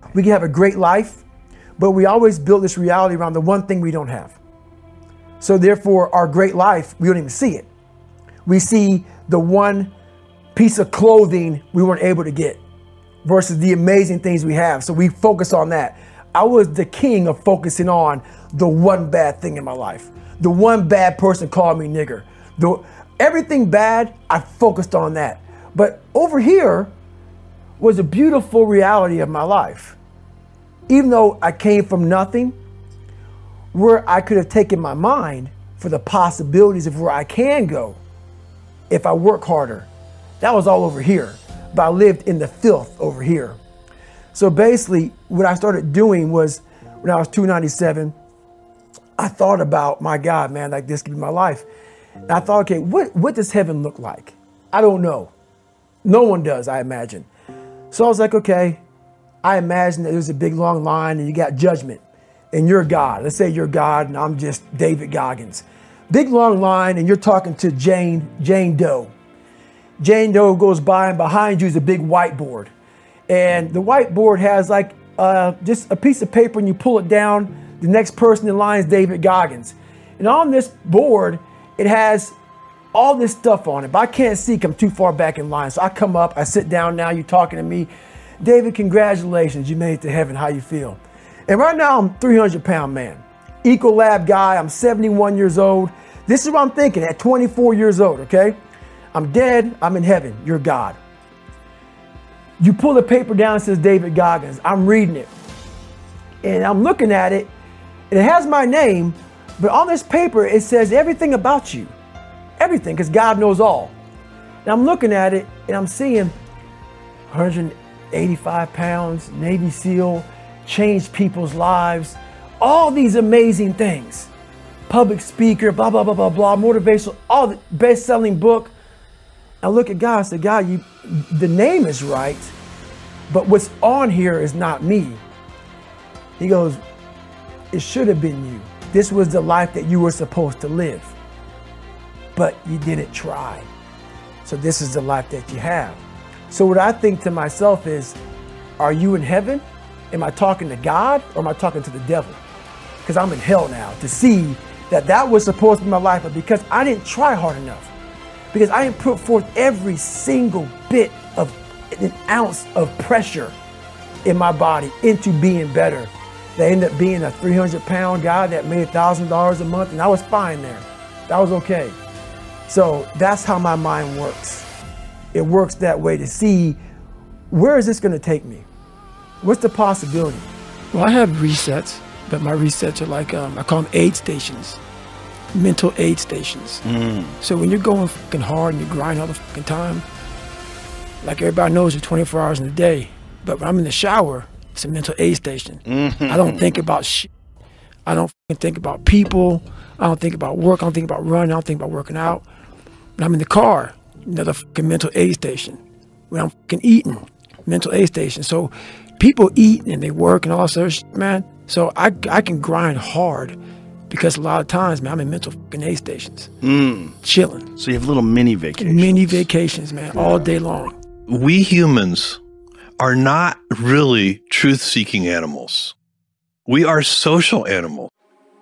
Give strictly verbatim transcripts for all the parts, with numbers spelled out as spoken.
we can have a great life, but we always build this reality around the one thing we don't have. So therefore, our great life, we don't even see it. We see the one piece of clothing we weren't able to get versus the amazing things we have. So we focus on that. I was the king of focusing on the one bad thing in my life. The one bad person called me nigger. The, everything bad, I focused on that. But over here was a beautiful reality of my life. Even though I came from nothing, where I could have taken my mind for the possibilities of where I can go if I work harder. That was all over here, but I lived in the filth over here. So basically, what I started doing was, when I was two ninety-seven, I thought about, my God, man, like this could be my life. And I thought, okay, what, what does heaven look like? I don't know. No one does, I imagine. So I was like, okay, I imagine that there's a big long line and you got judgment and you're God. Let's say you're God and I'm just David Goggins. Big long line and you're talking to Jane, Jane Doe. Jane Doe goes by and behind you is a big whiteboard. And the whiteboard has like uh, just a piece of paper and you pull it down. The next person in line is David Goggins. And on this board, it has all this stuff on it, but I can't see because I'm too far back in line. So I come up, I sit down now, you're talking to me. David, congratulations, you made it to heaven, how you feel? And right now I'm a three hundred pound man, Ecolab guy, I'm seventy-one years old. This is what I'm thinking at twenty-four years old, okay? I'm dead, I'm in heaven, you're God. You pull the paper down, it says David Goggins. I'm reading it. And I'm looking at it, and it has my name, but on this paper, it says everything about you. Everything, because God knows all. And I'm looking at it, and I'm seeing one hundred eighty-five pounds, Navy SEAL, changed people's lives, all these amazing things. Public speaker, blah, blah, blah, blah, blah, motivational, all the best-selling book. I look at God and say, God, you, the name is right, but what's on here is not me. He goes, it should have been you. This was the life that you were supposed to live, but you didn't try. So this is the life that you have. So what I think to myself is, are you in heaven? Am I talking to God or am I talking to the devil? Because I'm in hell now to see that that was supposed to be my life, but because I didn't try hard enough, because I didn't put forth every single bit of an ounce of pressure in my body into being better, they ended up being a three hundred pound guy that made one thousand dollars a month, and I was fine there. That was okay. So that's how my mind works. It works that way to see, where is this gonna take me? What's the possibility? Well, I have resets, but my resets are like, um, I call them aid stations, mental aid stations. Mm. So when you're going fucking hard and you grind all the fucking time, like everybody knows you're twenty-four hours in a day, but when I'm in the shower, it's a mental aid station. Mm-hmm. I don't think about shit. I don't think about people. I don't think about work. I don't think about running. I don't think about working out. When I'm in the car, another fucking mental aid station. When I'm fucking eating, mental aid station. So people eat and they work and all that sort of shit, man. So I, I can grind hard because a lot of times, man, I'm in mental fucking aid stations, mm. chilling. So you have little mini vacations. Mini vacations, man, yeah. all day long. We humans are not really truth-seeking animals. We are social animals.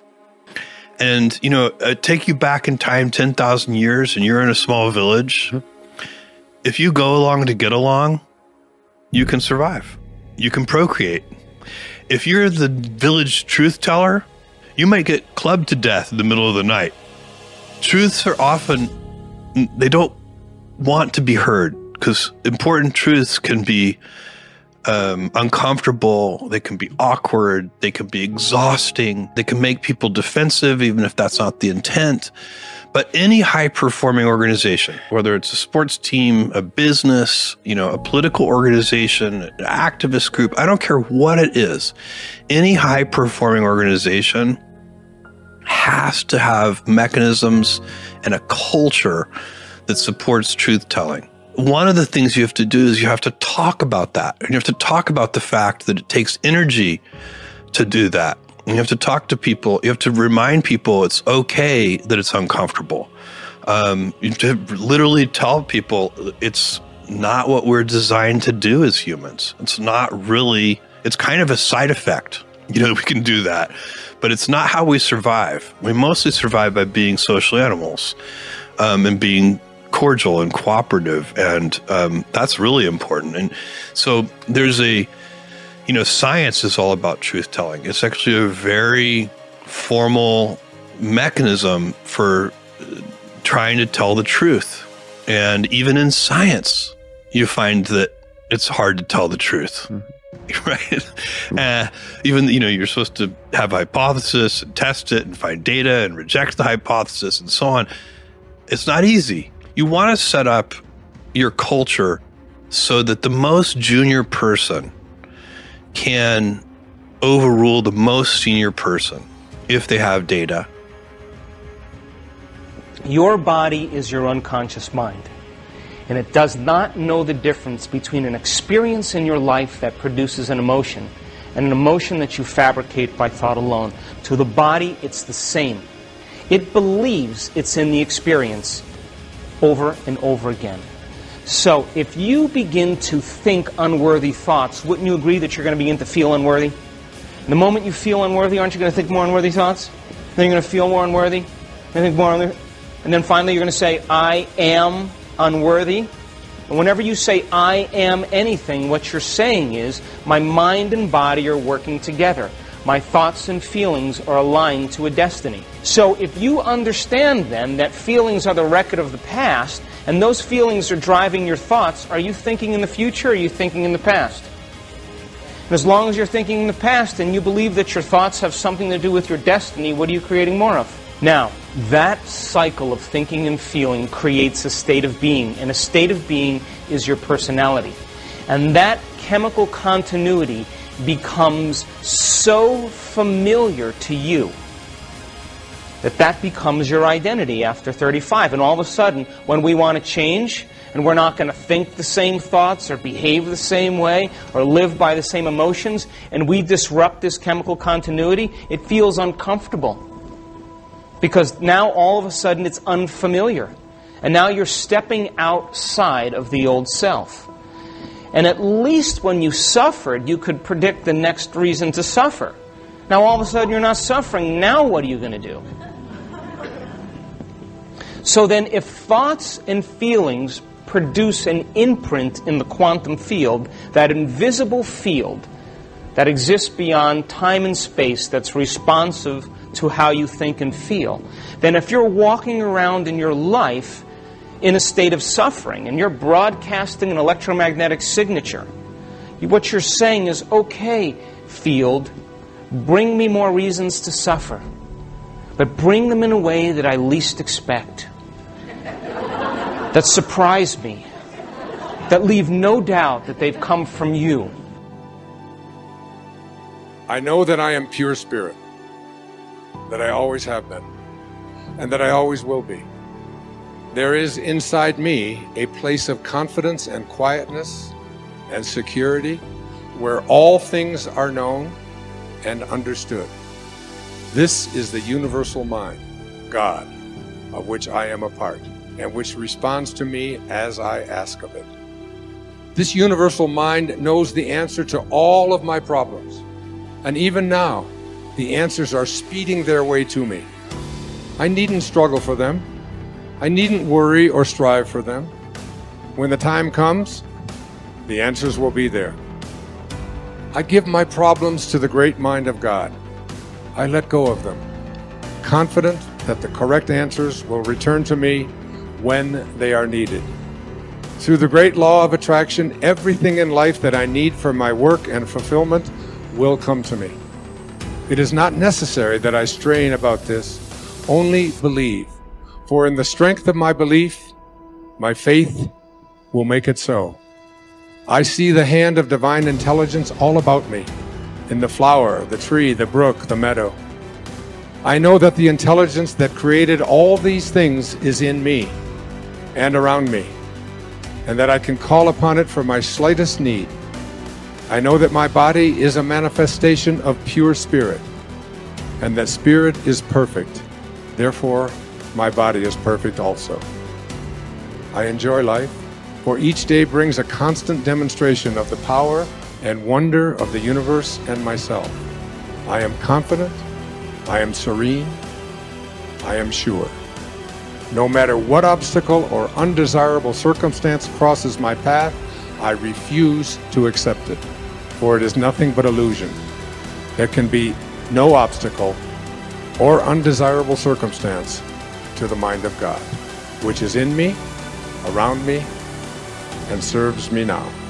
And, you know, uh, take you back in time ten thousand years and you're in a small village. Mm-hmm. If you go along to get along, you can survive. You can procreate. If you're the village truth teller, you might get clubbed to death in the middle of the night. Truths are often, they don't want to be heard because important truths can be um, uncomfortable. They can be awkward. They can be exhausting. They can make people defensive, even if that's not the intent. But any high-performing organization, whether it's a sports team, a business, you know, a political organization, an activist group, I don't care what it is, any high-performing organization has to have mechanisms and a culture that supports truth-telling. One of the things you have to do is you have to talk about that. And you have to talk about the fact that it takes energy to do that. And you have to talk to people. You have to remind people it's okay that it's uncomfortable. Um, you have to literally tell people it's not what we're designed to do as humans. It's not really, It's kind of a side effect. You know, we can do that, but it's not how we survive. We mostly survive by being social animals, um, and being cordial and cooperative. And um, that's really important. And so there's a, you know, science is all about truth telling. It's actually a very formal mechanism for trying to tell the truth. And even in science, you find that it's hard to tell the truth. Mm-hmm. Right? Uh, even, you know, you're supposed to have a hypothesis and test it and find data and reject the hypothesis and so on. It's not easy. You want to set up your culture so that the most junior person can overrule the most senior person if they have data. Your body is your unconscious mind. And it does not know the difference between an experience in your life that produces an emotion and an emotion that you fabricate by thought alone. To the body, it's the same. It believes it's in the experience over and over again. So if you begin to think unworthy thoughts, wouldn't you agree that you're going to begin to feel unworthy? And the moment you feel unworthy, aren't you going to think more unworthy thoughts? Then you're going to feel more unworthy. And think more unworthy. And then finally you're going to say, I am unworthy. And whenever you say I am anything, what you're saying is my mind and body are working together. My thoughts and feelings are aligned to a destiny. So if you understand then that feelings are the record of the past and those feelings are driving your thoughts, are you thinking in the future or are you thinking in the past? And as long as you're thinking in the past and you believe that your thoughts have something to do with your destiny, what are you creating more of? Now, that cycle of thinking and feeling creates a state of being, and a state of being is your personality. And that chemical continuity becomes so familiar to you that that becomes your identity after thirty-five. And all of a sudden, when we want to change, and we're not going to think the same thoughts or behave the same way or live by the same emotions, and we disrupt this chemical continuity, it feels uncomfortable. Because now all of a sudden it's unfamiliar. And now you're stepping outside of the old self. And at least when you suffered, you could predict the next reason to suffer. Now all of a sudden you're not suffering. Now what are you going to do? So then if thoughts and feelings produce an imprint in the quantum field, that invisible field that exists beyond time and space that's responsive to how you think and feel, then if you're walking around in your life in a state of suffering and you're broadcasting an electromagnetic signature, what you're saying is, okay, field, bring me more reasons to suffer, but bring them in a way that I least expect, that surprise me, that leave no doubt that they've come from you. I know that I am pure spirit, that I always have been, and that I always will be. There is inside me a place of confidence and quietness and security where all things are known and understood. This is the universal mind, God, of which I am a part, and which responds to me as I ask of it. This universal mind knows the answer to all of my problems, and even now, the answers are speeding their way to me. I needn't struggle for them. I needn't worry or strive for them. When the time comes, the answers will be there. I give my problems to the great mind of God. I let go of them, confident that the correct answers will return to me when they are needed. Through the great law of attraction, everything in life that I need for my work and fulfillment will come to me. It is not necessary that I strain about this, only believe. For in the strength of my belief, my faith will make it so. I see the hand of divine intelligence all about me, in the flower, the tree, the brook, the meadow. I know that the intelligence that created all these things is in me and around me, and that I can call upon it for my slightest need. I know that my body is a manifestation of pure spirit, and that spirit is perfect. Therefore, my body is perfect also. I enjoy life, for each day brings a constant demonstration of the power and wonder of the universe and myself. I am confident, I am serene, I am sure. No matter what obstacle or undesirable circumstance crosses my path, I refuse to accept it, for it is nothing but illusion. There can be no obstacle or undesirable circumstance to the mind of God, which is in me, around me, and serves me now.